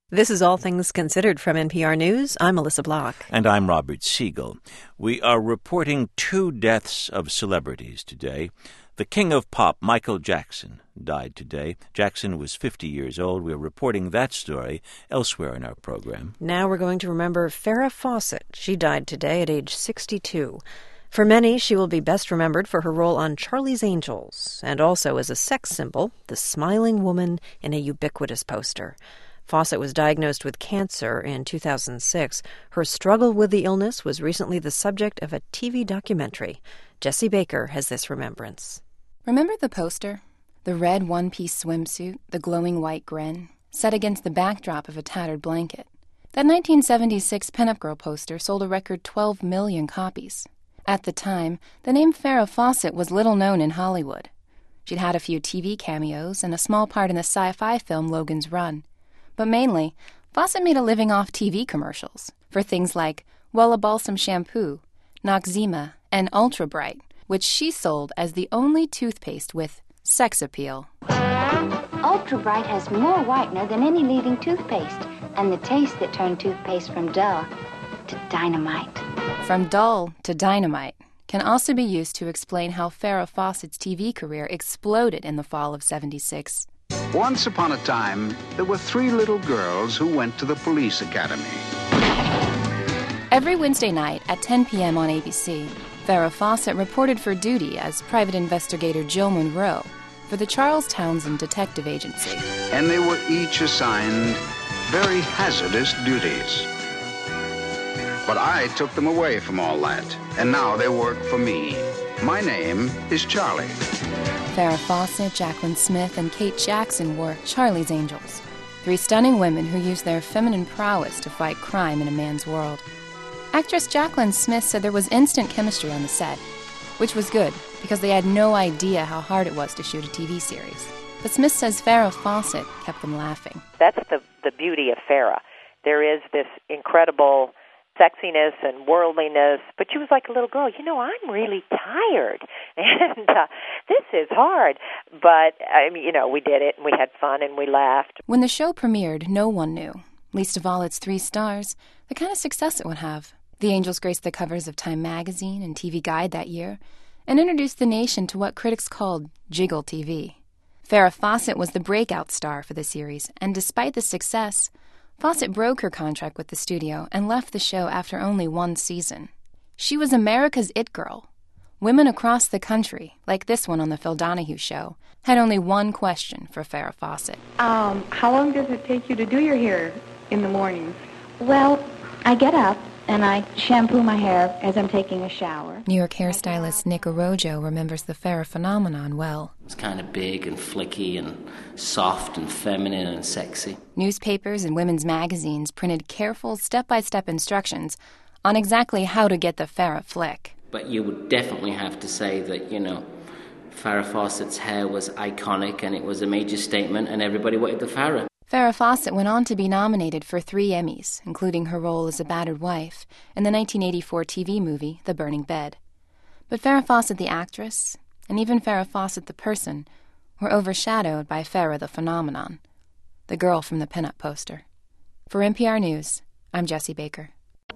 This is All Things Considered from NPR News. I'm Melissa Block. And I'm Robert Siegel. We are reporting 2 deaths of celebrities today. The king of pop, Michael Jackson, died today. Jackson was 50 years old. We're reporting that story elsewhere in our program. Now we're going to remember Farrah Fawcett. She died today at age 62. For many, she will be best remembered for her role on Charlie's Angels, and also as a sex symbol, the smiling woman in a ubiquitous poster. Fawcett was diagnosed with cancer in 2006. Her struggle with the illness was recently the subject of a TV documentary. Jesse Baker has this remembrance. Remember the poster? The red one-piece swimsuit, the glowing white grin, set against the backdrop of a tattered blanket. That 1976 Pinup Girl poster sold a record 12 million copies. At the time, the name Farrah Fawcett was little known in Hollywood. She'd had a few TV cameos and a small part in the sci-fi film Logan's Run. But mainly, Fawcett made a living off TV commercials for things like Wella Balsam Shampoo, Noxzema, and Ultra Bright, which she sold as the only toothpaste with sex appeal. Ultra Bright has more whitener than any leading toothpaste, and the taste that turned toothpaste from dull to dynamite. From dull to dynamite can also be used to explain how Farrah Fawcett's TV career exploded in the fall of '76. Once upon a time, there were 3 little girls who went to the police academy. Every Wednesday night at 10 p.m. on ABC, Farrah Fawcett reported for duty as private investigator Jill Monroe for the Charles Townsend Detective Agency. And they were each assigned very hazardous duties. But I took them away from all that, and now they work for me. My name is Charlie. Farrah Fawcett, Jaclyn Smith, and Kate Jackson were Charlie's Angels, 3 stunning women who used their feminine prowess to fight crime in a man's world. Actress Jaclyn Smith said there was instant chemistry on the set, which was good because they had no idea how hard it was to shoot a TV series. But Smith says Farrah Fawcett kept them laughing. That's the beauty of Farrah. There is this incredible sexiness and worldliness, but she was like a little girl. I'm really tired, and this is hard. But, we did it, and we had fun, and we laughed. When the show premiered, no one knew, least of all its 3 stars, the kind of success it would have. The Angels graced the covers of Time magazine and TV Guide that year, and introduced the nation to what critics called Jiggle TV. Farrah Fawcett was the breakout star for the series, and despite the success, Fawcett broke her contract with the studio and left the show after only 1 season. She was America's it girl. Women across the country, like this one on The Phil Donahue Show, had only one question for Farrah Fawcett. How long does it take you to do your hair in the mornings? Well, I get up and I shampoo my hair as I'm taking a shower. New York hairstylist Nick Arrojo remembers the Farrah phenomenon well. It's kind of big and flicky and soft and feminine and sexy. Newspapers and women's magazines printed careful step-by-step instructions on exactly how to get the Farrah flick. But you would definitely have to say that, Farrah Fawcett's hair was iconic and it was a major statement and everybody wanted the Farrah. Farrah Fawcett went on to be nominated for 3 Emmys, including her role as a battered wife in the 1984 TV movie The Burning Bed. But Farrah Fawcett the actress, and even Farrah Fawcett the person, were overshadowed by Farrah the phenomenon, the girl from the pinup poster. For NPR News, I'm Jesse Baker.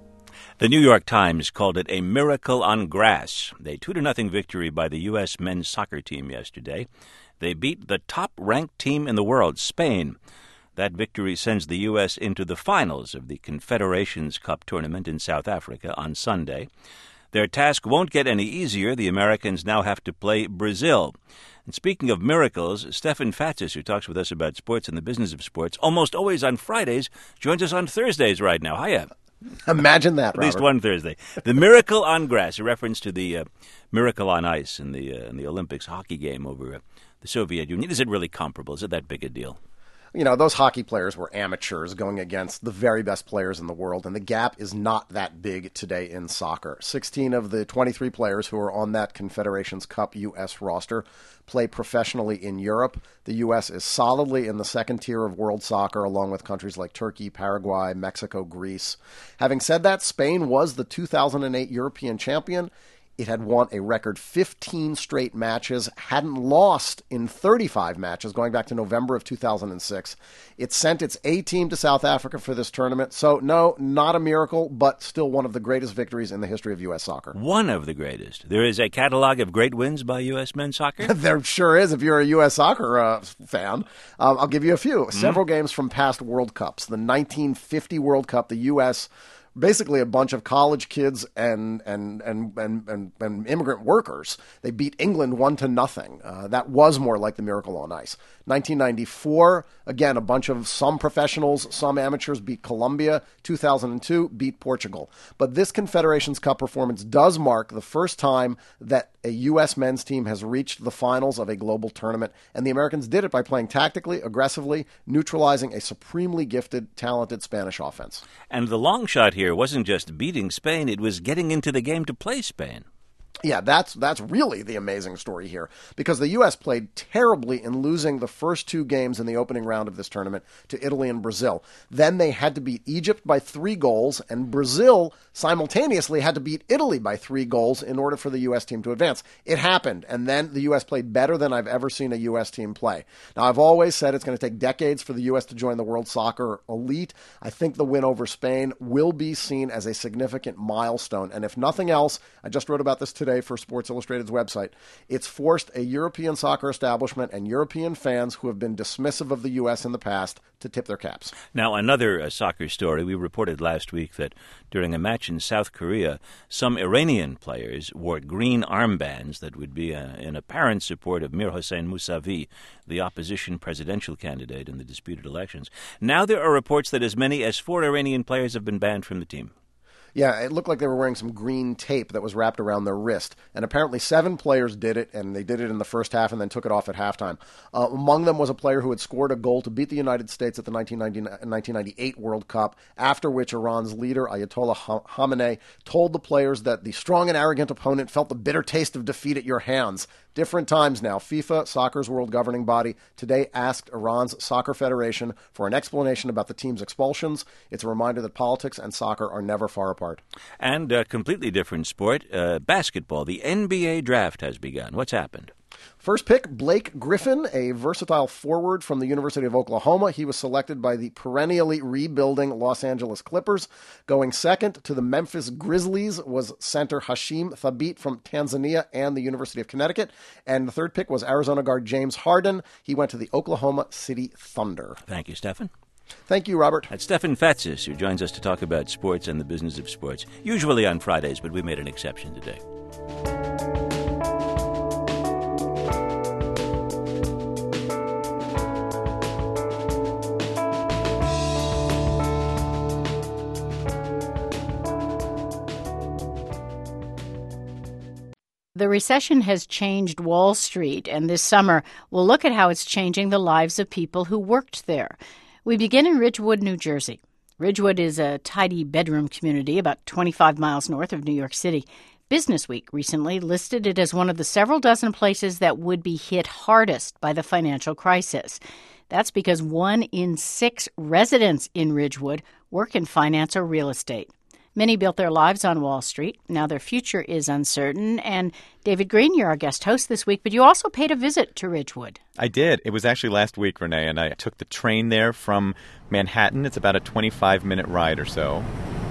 The New York Times called it a miracle on grass. A 2-0 victory by the U.S. men's soccer team yesterday. They beat the top-ranked team in the world, Spain. That victory sends the U.S. into the finals of the Confederations Cup tournament in South Africa on Sunday. Their task won't get any easier. The Americans now have to play Brazil. And speaking of miracles, Stefan Fatsis, who talks with us about sports and the business of sports, almost always on Fridays, joins us on Thursdays right now. Hiya. Imagine that, Robert. At least one Thursday. The miracle on grass, a reference to the miracle on ice in the Olympics hockey game over the Soviet Union. Is it really comparable? Is it that big a deal? Those hockey players were amateurs going against the very best players in the world, and the gap is not that big today in soccer. 16 of the 23 players who are on that Confederations Cup U.S. roster play professionally in Europe. The U.S. is solidly in the second tier of world soccer, along with countries like Turkey, Paraguay, Mexico, Greece. Having said that, Spain was the 2008 European champion. It had won a record 15 straight matches, hadn't lost in 35 matches going back to November of 2006. It sent its A team to South Africa for this tournament. So, no, not a miracle, but still one of the greatest victories in the history of U.S. soccer. One of the greatest. There is a catalog of great wins by U.S. men's soccer? There sure is if you're a U.S. soccer fan. I'll give you a few. Several games from past World Cups. The 1950 World Cup, the U.S., basically a bunch of college kids and immigrant workers. They beat England 1-0. That was more like the Miracle on Ice. 1994, again, a bunch of some professionals, some amateurs beat Colombia. 2002, beat Portugal. But this Confederations Cup performance does mark the first time that a U.S. men's team has reached the finals of a global tournament, and the Americans did it by playing tactically, aggressively, neutralizing a supremely gifted, talented Spanish offense. And the long shot here wasn't just beating Spain, it was getting into the game to play Spain. Yeah, that's really the amazing story here, because the U.S. played terribly in losing the first two games in the opening round of this tournament to Italy and Brazil. Then they had to beat Egypt by 3 goals, and Brazil simultaneously had to beat Italy by 3 goals in order for the U.S. team to advance. It happened, and then the U.S. played better than I've ever seen a U.S. team play. Now, I've always said it's going to take decades for the U.S. to join the world soccer elite. I think the win over Spain will be seen as a significant milestone, and if nothing else, I just wrote about this today for Sports Illustrated's website, it's forced a European soccer establishment and European fans who have been dismissive of the U.S. in the past to tip their caps. Now, another soccer story. We reported last week that during a match in South Korea, some Iranian players wore green armbands that would be in apparent support of Mir Hossein Mousavi, the opposition presidential candidate in the disputed elections. Now there are reports that as many as 4 Iranian players have been banned from the team. Yeah, it looked like they were wearing some green tape that was wrapped around their wrist. And apparently 7 players did it, and they did it in the first half and then took it off at halftime. Among them was a player who had scored a goal to beat the United States at the 1998 World Cup, after which Iran's leader, Ayatollah Khamenei, told the players that the strong and arrogant opponent felt the bitter taste of defeat at your hands. Different times now. FIFA, soccer's world governing body, today asked Iran's Soccer Federation for an explanation about the team's expulsions. It's a reminder that politics and soccer are never far apart. And a completely different sport, basketball. The NBA draft has begun. What's happened? First pick, Blake Griffin, a versatile forward from the University of Oklahoma. He was selected by the perennially rebuilding Los Angeles Clippers. Going second to the Memphis Grizzlies was center Hashim Thabit from Tanzania and the University of Connecticut. And the third pick was Arizona guard James Harden. He went to the Oklahoma City Thunder. Thank you, Stefan. Thank you, Robert. That's Stefan Fatsis, who joins us to talk about sports and the business of sports, usually on Fridays, but we made an exception today. The recession has changed Wall Street, and this summer we'll look at how it's changing the lives of people who worked there. We begin in Ridgewood, New Jersey. Ridgewood is a tidy bedroom community about 25 miles north of New York City. Business Week recently listed it as one of the several dozen places that would be hit hardest by the financial crisis. That's because 1 in 6 residents in Ridgewood work in finance or real estate. Many built their lives on Wall Street. Now their future is uncertain. And David Green, you're our guest host this week, but you also paid a visit to Ridgewood. I did. It was actually last week, Renee, and I took the train there from Manhattan. It's about a 25-minute ride or so.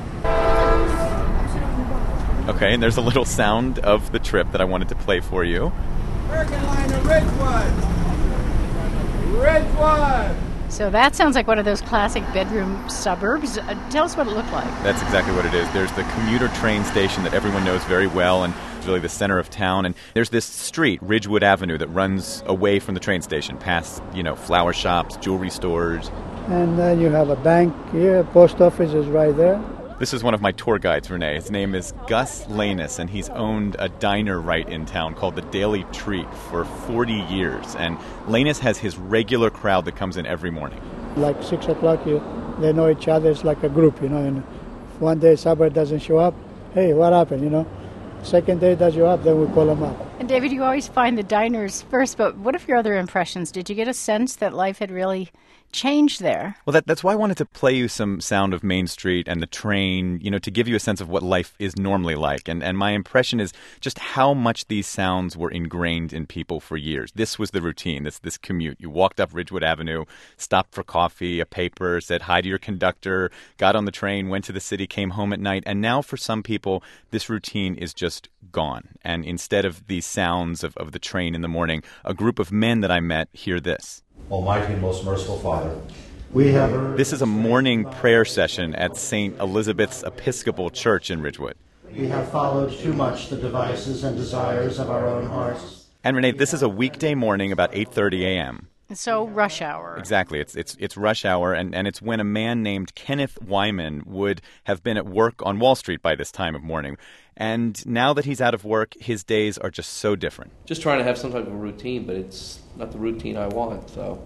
Okay, and there's a little sound of the trip that I wanted to play for you. American Liner, Ridgewood! Ridgewood! So that sounds like one of those classic bedroom suburbs. Tell us what it looked like. That's exactly what it is. There's the commuter train station that everyone knows very well, and it's really the center of town. And there's this street, Ridgewood Avenue, that runs away from the train station, past, flower shops, jewelry stores. And then you have a bank here. Post office is right there. This is one of my tour guides, Renee. His name is Gus Lanus, and he's owned a diner right in town called the Daily Treat for 40 years. And Lanus has his regular crowd that comes in every morning. Like 6 o'clock, they know each other. It's like a group, and if one day somebody doesn't show up, hey, what happened, Second day does show up, then we call them up. And David, you always find the diners first, but what of your other impressions? Did you get a sense that life had really changed there. Well, that's why I wanted to play you some sound of Main Street and the train, to give you a sense of what life is normally like. And my impression is just how much these sounds were ingrained in people for years. This was the routine, this commute. You walked up Ridgewood Avenue, stopped for coffee, a paper, said hi to your conductor, got on the train, went to the city, came home at night. And now for some people, this routine is just gone. And instead of these sounds of the train in the morning, a group of men that I met hear this. Almighty and most merciful Father, This is a morning prayer session at St. Elizabeth's Episcopal Church in Ridgewood. We have followed too much the devices and desires of our own hearts. And Renee, this is a weekday morning about 8:30 a.m. So rush hour. Exactly. It's rush hour, and it's when a man named Kenneth Wyman would have been at work on Wall Street by this time of morning. And now that he's out of work, his days are just so different. Just trying to have some type of routine, but it's not the routine I want. So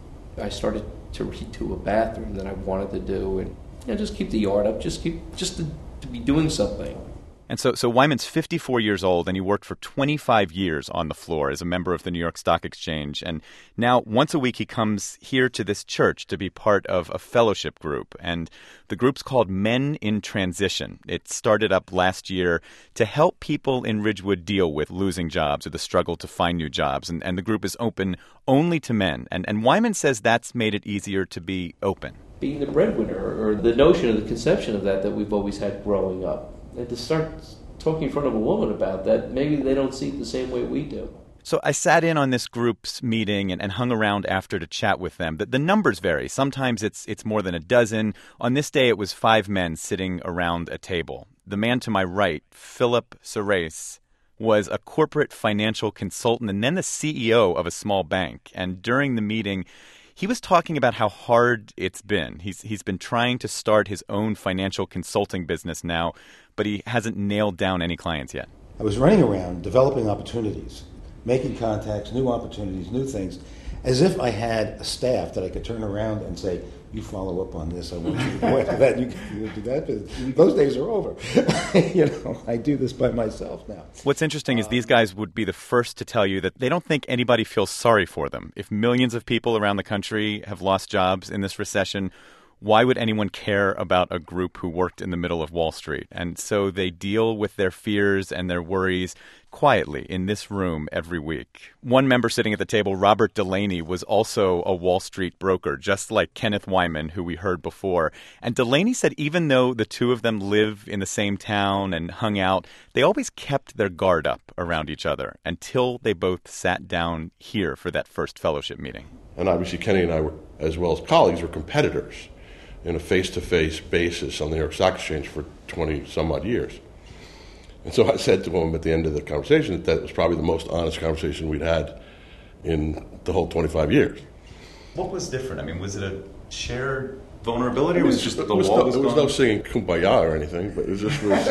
I started to redo a bathroom that I wanted to do, and just keep the yard up, just to be doing something. And so Wyman's 54 years old, and he worked for 25 years on the floor as a member of the New York Stock Exchange. And now, once a week, he comes here to this church to be part of a fellowship group. And the group's called Men in Transition. It started up last year to help people in Ridgewood deal with losing jobs or the struggle to find new jobs. And the group is open only to men. And Wyman says that's made it easier to be open. Being the breadwinner, or the notion of the conception of that we've always had growing up. And to start talking in front of a woman about that, maybe they don't see it the same way we do. So I sat in on this group's meeting and hung around after to chat with them. The numbers vary. Sometimes it's more than a dozen. On this day, it was 5 men sitting around a table. The man to my right, Philip Surace, was a corporate financial consultant and then the CEO of a small bank. And during the meeting, he was talking about how hard it's been. He's been trying to start his own financial consulting business now, but he hasn't nailed down any clients yet. I was running around developing opportunities, making contacts, new opportunities, new things, as if I had a staff that I could turn around and say, you follow up on this, I want you to go after that, you do that. But those days are over. I do this by myself now. What's interesting is these guys would be the first to tell you that they don't think anybody feels sorry for them. If millions of people around the country have lost jobs in this recession, why would anyone care about a group who worked in the middle of Wall Street? And so they deal with their fears and their worries quietly in this room every week. One member sitting at the table, Robert Delaney, was also a Wall Street broker, just like Kenneth Wyman, who we heard before. And Delaney said even though the two of them live in the same town and hung out, they always kept their guard up around each other until they both sat down here for that first fellowship meeting. And obviously Kenny and I, were, as well as colleagues, were competitors in a face-to-face basis on the New York Stock Exchange for 20-some-odd years. And so I said to him at the end of the conversation that was probably the most honest conversation we'd had in the whole 25 years. What was different? I mean, was it a shared vulnerability, or It was was it just the there was walls no, there was gone? no singing Kumbaya or anything, but it just was...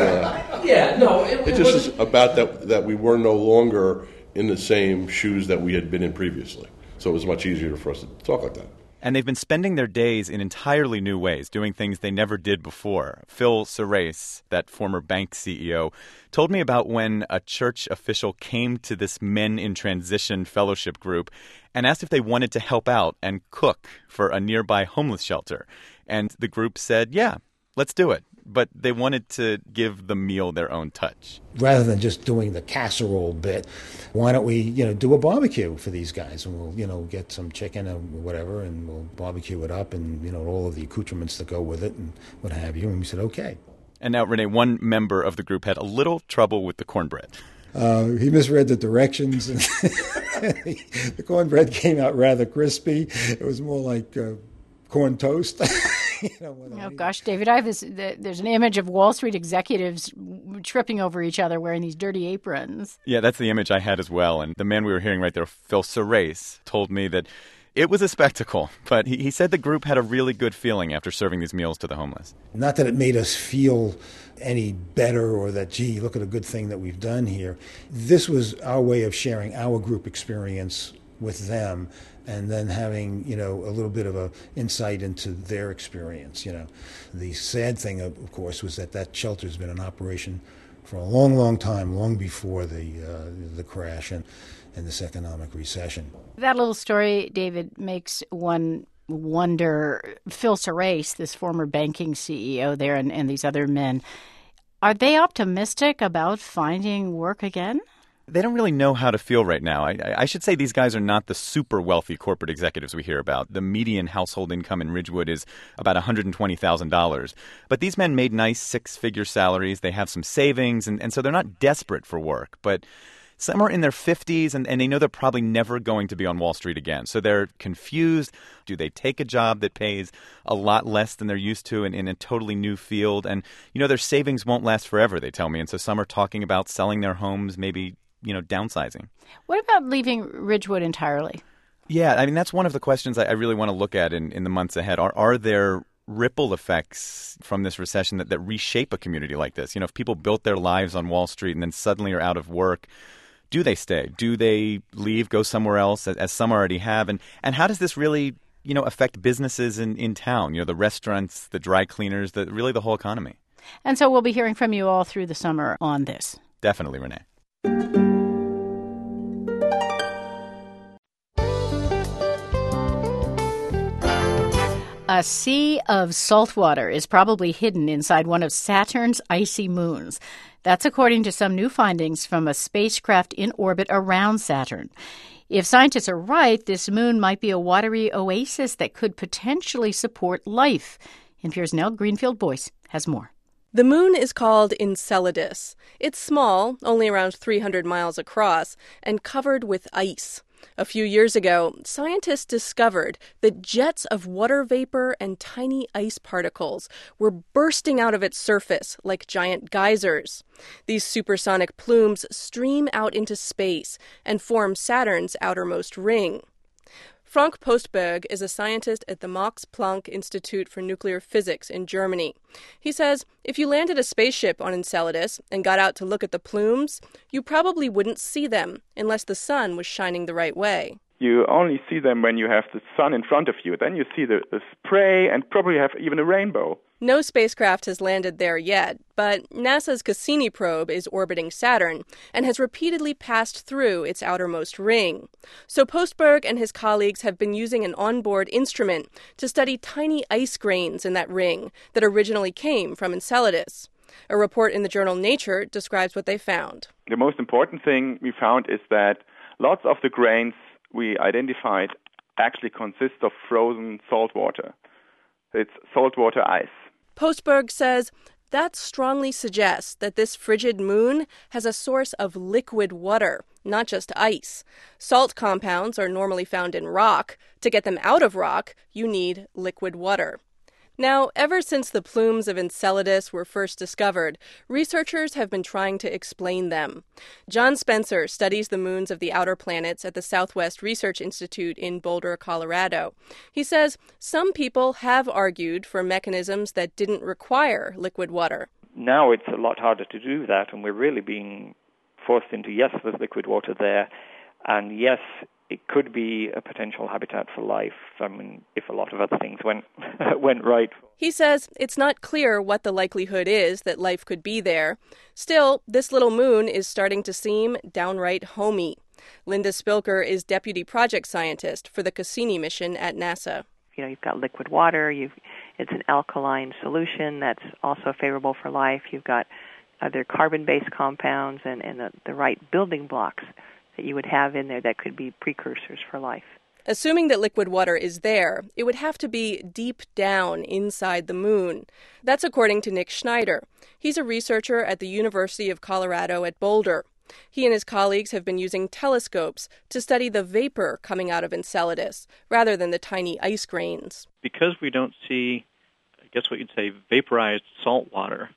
it just was about that we were no longer in the same shoes that we had been in previously. So it was much easier for us to talk like that. And they've been spending their days in entirely new ways, doing things they never did before. Phil Surace, that former bank CEO, told me about when a church official came to this Men in Transition fellowship group and asked if they wanted to help out and cook for a nearby homeless shelter. And the group said, yeah, let's do it. But they wanted to give the meal their own touch. Rather than just doing the casserole bit, why don't we, do a barbecue for these guys? And we'll, get some chicken or whatever, and we'll barbecue it up and, all of the accoutrements that go with it and what have you. And we said, okay. And now, Renee, one member of the group had a little trouble with the cornbread. He misread the directions. And the cornbread came out rather crispy. It was more like corn toast. Oh, gosh, David, I have there's an image of Wall Street executives tripping over each other wearing these dirty aprons. Yeah, that's the image I had as well. And the man we were hearing right there, Phil Surace, told me that it was a spectacle. But he said the group had a really good feeling after serving these meals to the homeless. Not that it made us feel any better or that, gee, look at a good thing that we've done here. This was our way of sharing our group experience with them, and then having, a little bit of a insight into their experience, The sad thing, of course, was that shelter's been in operation for a long, long time, long before the crash and this economic recession. That little story, David, makes one wonder, Phil Serace, this former banking CEO there, and these other men, are they optimistic about finding work again? They don't really know how to feel right now. I should say these guys are not the super wealthy corporate executives we hear about. The median household income in Ridgewood is about $120,000. But these men made nice six-figure salaries. They have some savings, and so they're not desperate for work. But some are in their 50s, and they know they're probably never going to be on Wall Street again. So they're confused. Do they take a job that pays a lot less than they're used to in a totally new field? And, their savings won't last forever, they tell me. And so some are talking about selling their homes, maybe downsizing. What about leaving Ridgewood entirely? Yeah, I mean, that's one of the questions I really want to look at in the months ahead. Are there ripple effects from this recession that reshape a community like this? If people built their lives on Wall Street and then suddenly are out of work, do they stay? Do they leave, go somewhere else, as some already have? And how does this really, affect businesses in town? The restaurants, the dry cleaners, really the whole economy. And so we'll be hearing from you all through the summer on this. Definitely, Renee. A sea of salt water is probably hidden inside one of Saturn's icy moons. That's according to some new findings from a spacecraft in orbit around Saturn. If scientists are right, this moon might be a watery oasis that could potentially support life. NPR's Nell Greenfield-Boyce has more. The moon is called Enceladus. It's small, only around 300 miles across, and covered with ice. A few years ago, scientists discovered that jets of water vapor and tiny ice particles were bursting out of its surface like giant geysers. These supersonic plumes stream out into space and form Saturn's outermost ring. Frank Postberg is a scientist at the Max Planck Institute for Nuclear Physics in Germany. He says if you landed a spaceship on Enceladus and got out to look at the plumes, you probably wouldn't see them unless the sun was shining the right way. You only see them when you have the sun in front of you. Then you see the spray and probably have even a rainbow. No spacecraft has landed there yet, but NASA's Cassini probe is orbiting Saturn and has repeatedly passed through its outermost ring. So Postberg and his colleagues have been using an onboard instrument to study tiny ice grains in that ring that originally came from Enceladus. A report in the journal Nature describes what they found. The most important thing we found is that lots of the grains we identified actually consist of frozen salt water. It's saltwater ice. Postberg says that strongly suggests that this frigid moon has a source of liquid water, not just ice. Salt compounds are normally found in rock. To get them out of rock, you need liquid water. Now, ever since the plumes of Enceladus were first discovered, researchers have been trying to explain them. John Spencer studies the moons of the outer planets at the Southwest Research Institute in Boulder, Colorado. He says some people have argued for mechanisms that didn't require liquid water. Now it's a lot harder to do that, and we're really being forced into, yes, there's liquid water there, and yes, it could be a potential habitat for life, if a lot of other things went right. He says it's not clear what the likelihood is that life could be there. Still, this little moon is starting to seem downright homey. Linda Spilker is deputy project scientist for the Cassini mission at NASA. You've got liquid water. It's an alkaline solution that's also favorable for life. You've got other carbon-based compounds and the right building blocks that you would have in there that could be precursors for life. Assuming that liquid water is there, it would have to be deep down inside the moon. That's according to Nick Schneider. He's a researcher at the University of Colorado at Boulder. He and his colleagues have been using telescopes to study the vapor coming out of Enceladus, rather than the tiny ice grains. Because we don't see, I guess what you'd say, vaporized salt water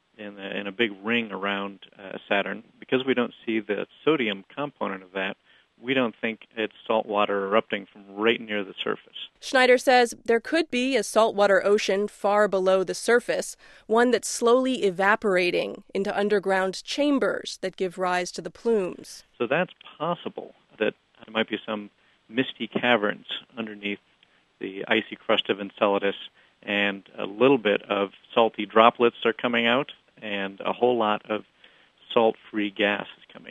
in a big ring around Saturn, because we don't see the sodium component of that, we don't think it's salt water erupting from right near the surface. Schneider says there could be a saltwater ocean far below the surface, one that's slowly evaporating into underground chambers that give rise to the plumes. So that's possible, that there might be some misty caverns underneath the icy crust of Enceladus, and a little bit of salty droplets are coming out, and a whole lot of salt-free gas is coming out.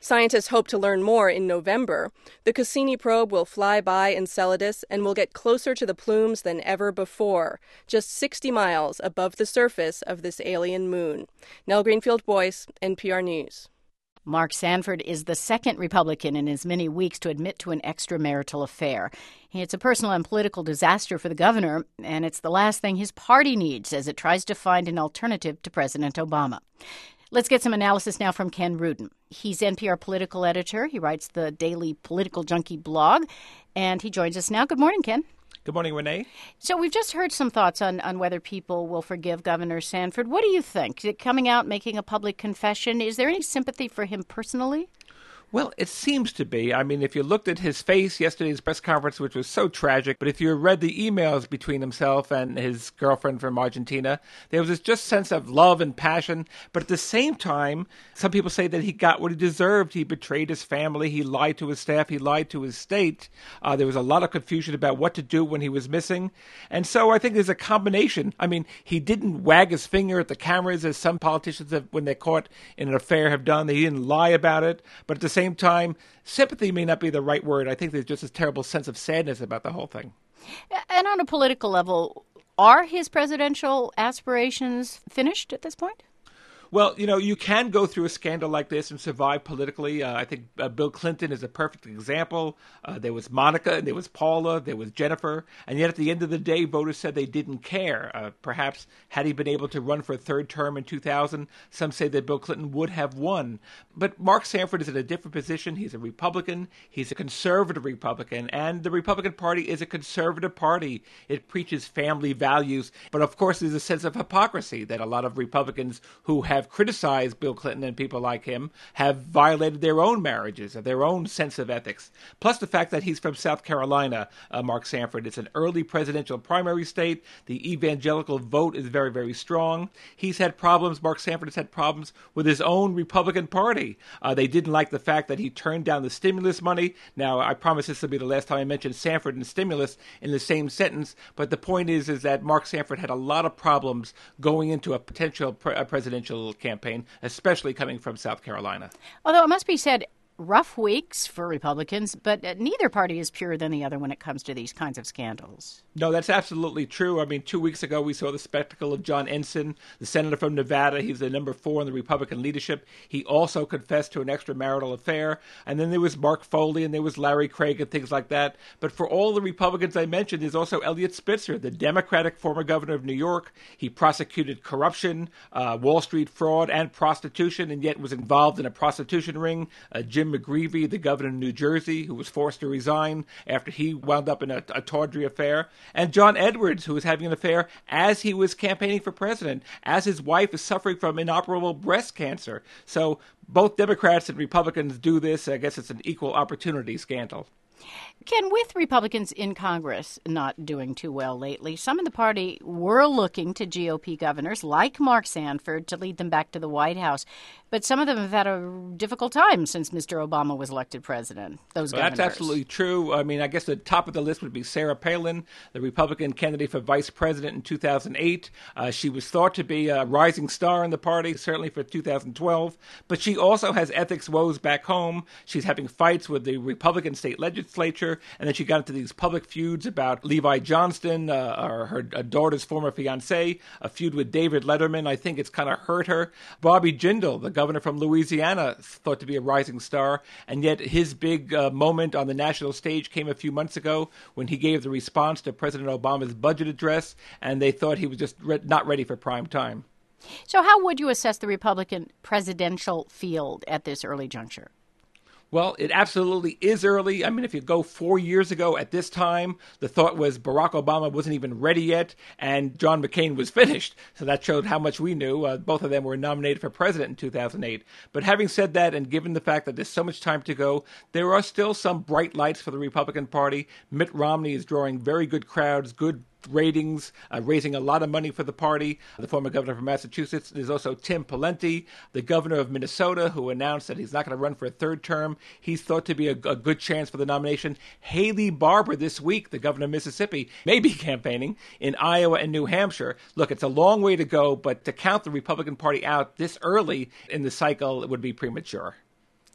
Scientists hope to learn more in November. The Cassini probe will fly by Enceladus and will get closer to the plumes than ever before, just 60 miles above the surface of this alien moon. Nell Greenfield-Boyce, NPR News. Mark Sanford is the second Republican in as many weeks to admit to an extramarital affair. It's a personal and political disaster for the governor, and it's the last thing his party needs as it tries to find an alternative to President Obama. Let's get some analysis now from Ken Rudin. He's NPR political editor. He writes the daily Political Junkie blog, and he joins us now. Good morning, Ken. Good morning, Renee. So we've just heard some thoughts on whether people will forgive Governor Sanford. What do you think? Coming out, making a public confession, is there any sympathy for him personally? Well, it seems to be. I mean, if you looked at his face yesterday's press conference, which was so tragic, but if you read the emails between himself and his girlfriend from Argentina, there was this just sense of love and passion. But at the same time, some people say that he got what he deserved. He betrayed his family. He lied to his staff. He lied to his state. There was a lot of confusion about what to do when he was missing. And so I think there's a combination. I mean, he didn't wag his finger at the cameras as some politicians have, when they're caught in an affair, have done. He didn't lie about it. But at the same time, sympathy may not be the right word. I think there's just this terrible sense of sadness about the whole thing. And on a political level, are his presidential aspirations finished at this point? Well, you know, you can go through a scandal like this and survive politically. I think Bill Clinton is a perfect example. There was Monica, and there was Paula, there was Jennifer, and yet at the end of the day, voters said they didn't care. Perhaps had he been able to run for a third term in 2000, some say that Bill Clinton would have won. But Mark Sanford is in a different position. He's a Republican. He's a conservative Republican, and the Republican Party is a conservative party. It preaches family values, but of course there's a sense of hypocrisy that a lot of Republicans who have criticized Bill Clinton and people like him have violated their own marriages, their own sense of ethics. Plus the fact that he's from South Carolina, Mark Sanford. It's an early presidential primary state. The evangelical vote is very, very strong. He's had problems, Mark Sanford has had problems with his own Republican Party. They didn't like the fact that he turned down the stimulus money. Now, I promise this will be the last time I mention Sanford and stimulus in the same sentence, but the point is that Mark Sanford had a lot of problems going into a potential presidential campaign, especially coming from South Carolina. Although it must be said, rough weeks for Republicans, but neither party is purer than the other when it comes to these kinds of scandals. No, that's absolutely true. I mean, 2 weeks ago, we saw the spectacle of John Ensign, the senator from Nevada. He's the number 4 in the Republican leadership. He also confessed to an extramarital affair. And then there was Mark Foley and there was Larry Craig and things like that. But for all the Republicans I mentioned, there's also Eliot Spitzer, the Democratic former governor of New York. He prosecuted corruption, Wall Street fraud, and prostitution, and yet was involved in a prostitution ring. Jim McGreevey, the governor of New Jersey, who was forced to resign after he wound up in a tawdry affair. And John Edwards, who was having an affair as he was campaigning for president, as his wife is suffering from inoperable breast cancer. So both Democrats and Republicans do this. I guess it's an equal opportunity scandal. Ken, with Republicans in Congress not doing too well lately, some in the party were looking to GOP governors like Mark Sanford to lead them back to the White House. But some of them have had a difficult time since Mr. Obama was elected president, those governors. That's absolutely true. I mean, I guess the top of the list would be Sarah Palin, the Republican candidate for vice president in 2008. She was thought to be a rising star in the party, certainly for 2012. But she also has ethics woes back home. She's having fights with the Republican state legislature, and then she got into these public feuds about Levi Johnston, or her daughter's former fiancé, a feud with David Letterman. I think it's kind of hurt her. Bobby Jindal, the governor from Louisiana, thought to be a rising star, and yet his big moment on the national stage came a few months ago when he gave the response to President Obama's budget address, and they thought he was just not ready for prime time. So how would you assess the Republican presidential field at this early juncture? Well, it absolutely is early. I mean, if you go 4 years ago at this time, the thought was Barack Obama wasn't even ready yet, and John McCain was finished. So that showed how much we knew. Both of them were nominated for president in 2008. But having said that, and given the fact that there's so much time to go, there are still some bright lights for the Republican Party. Mitt Romney is drawing very good crowds, good ratings, raising a lot of money for the party. The former governor from Massachusetts. There's also Tim Pawlenty, the governor of Minnesota, who announced that he's not going to run for a third term. He's thought to be a good chance for the nomination. Haley Barbour this week, the governor of Mississippi, may be campaigning in Iowa and New Hampshire. Look, it's a long way to go, but to count the Republican Party out this early in the cycle, it would be premature.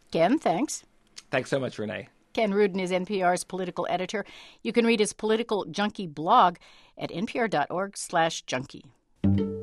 Ken, thanks. Thanks so much, Renee. Ken Rudin is NPR's political editor. You can read his Political Junkie blog at npr.org/junkie.